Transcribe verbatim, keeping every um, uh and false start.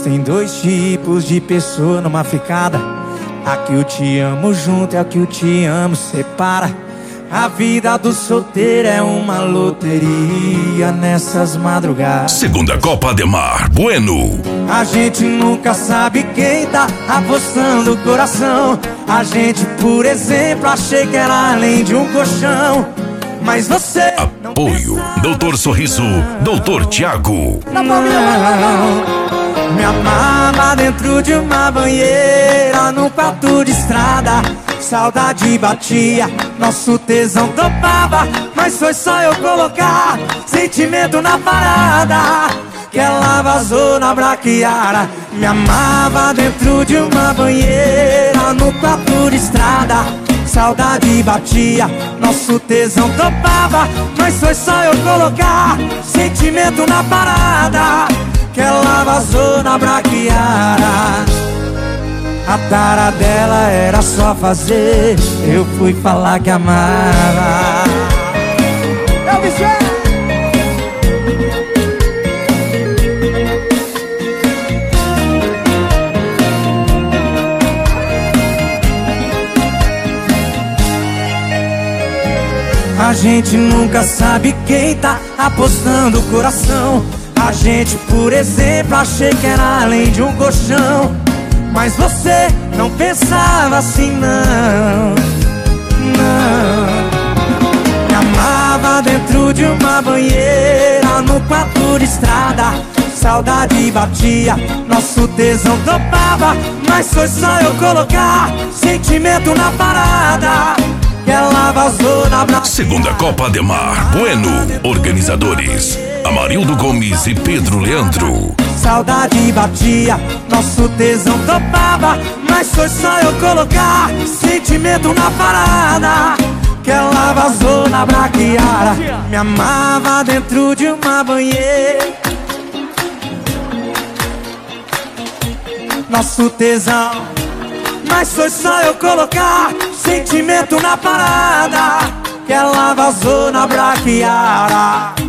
Existem dois tipos de pessoa numa ficada. A que eu te amo junto e a que eu te amo separa. A vida do solteiro é uma loteria nessas madrugadas. Segunda Copa Ademar Bueno. A gente nunca sabe quem tá apostando o coração. A gente, por exemplo, achei que era além de um colchão. Mas você... Apoio Doutor Sorriso, Doutor Tiago. Não, me amava dentro de uma banheira, num quarto de estrada. Saudade batia, nosso tesão topava. Mas foi só eu colocar sentimento na parada que ela vazou na braquiara. Me amava dentro de uma banheira, no quarto de estrada. Saudade batia, nosso tesão topava. Mas foi só eu colocar sentimento na parada que ela vazou na braquiara. A tara dela era só fazer, eu fui falar que amava. Eu me A gente nunca sabe quem tá apostando o coração. A gente, por exemplo, achei que era além de um colchão. Mas você não pensava assim, não. Não. Me amava dentro de uma banheira, no quarto de estrada. Saudade batia, nosso tesão topava. Mas foi só eu colocar sentimento na parada que ela vazou na braçada. Segunda Copa Ademar Bueno. Organizadores Amarildo Gomes e Pedro Leandro. Saudade batia, nosso tesão topava. Mas foi só eu colocar sentimento na parada que ela vazou na braquiara. Me amava dentro de uma banheira, nosso tesão. Mas foi só eu colocar sentimento na parada que ela vazou na braquiara.